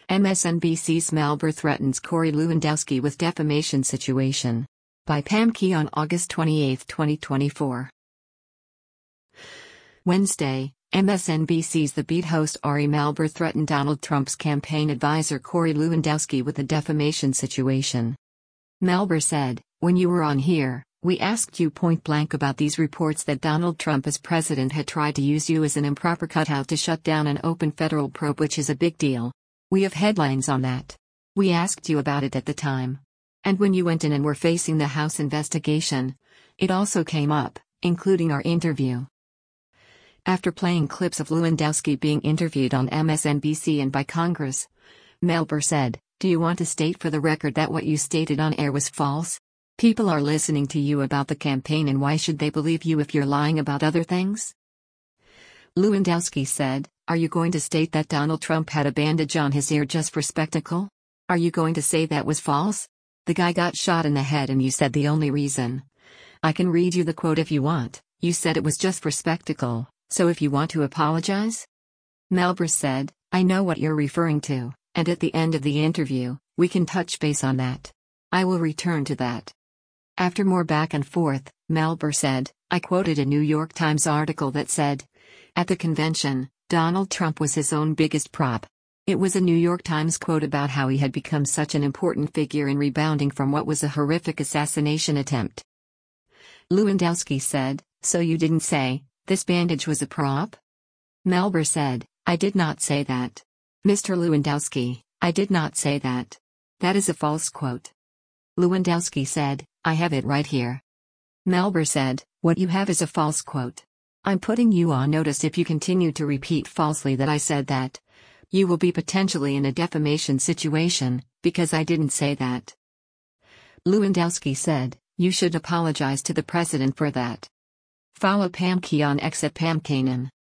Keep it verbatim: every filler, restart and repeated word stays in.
M S N B C's Melber threatens Corey Lewandowski with defamation situation. By Pam Key on August twenty-eighth, twenty twenty-four. Wednesday, M S N B C's The Beat host Ari Melber threatened Donald Trump's campaign advisor Corey Lewandowski with a defamation situation. Melber said, "When you were on here, we asked you point blank about these reports that Donald Trump as president had tried to use you as an improper cutout to shut down an open federal probe, which is a big deal. We have headlines on that. We asked you about it at the time. And when you went in and were facing the House investigation, it also came up, including our interview." After playing clips of Lewandowski being interviewed on M S N B C and by Congress, Melber said, "Do you want to state for the record that what you stated on air was false? People are listening to you about the campaign, and why should they believe you if you're lying about other things?" Lewandowski said, "Are you going to state that Donald Trump had a bandage on his ear just for spectacle? Are you going to say that was false? The guy got shot in the head and you said the only reason. I can read you the quote if you want. You said it was just for spectacle, so if you want to apologize?" Melber said, "I know what you're referring to, and at the end of the interview, we can touch base on that. I will return to that." After more back and forth, Melber said, "I quoted a New York Times article that said, at the convention, Donald Trump was his own biggest prop. It was a New York Times quote about how he had become such an important figure in rebounding from what was a horrific assassination attempt." Lewandowski said, "So you didn't say, this bandage was a prop?" Melber said, "I did not say that. Mister Lewandowski, I did not say that. That is a false quote." Lewandowski said, "I have it right here." Melber said, "What you have is a false quote. I'm putting you on notice if you continue to repeat falsely that I said that. You will be potentially in a defamation situation, because I didn't say that." Lewandowski said, "You should apologize to the president for that." Follow Pam Key on X at Pam Kanan.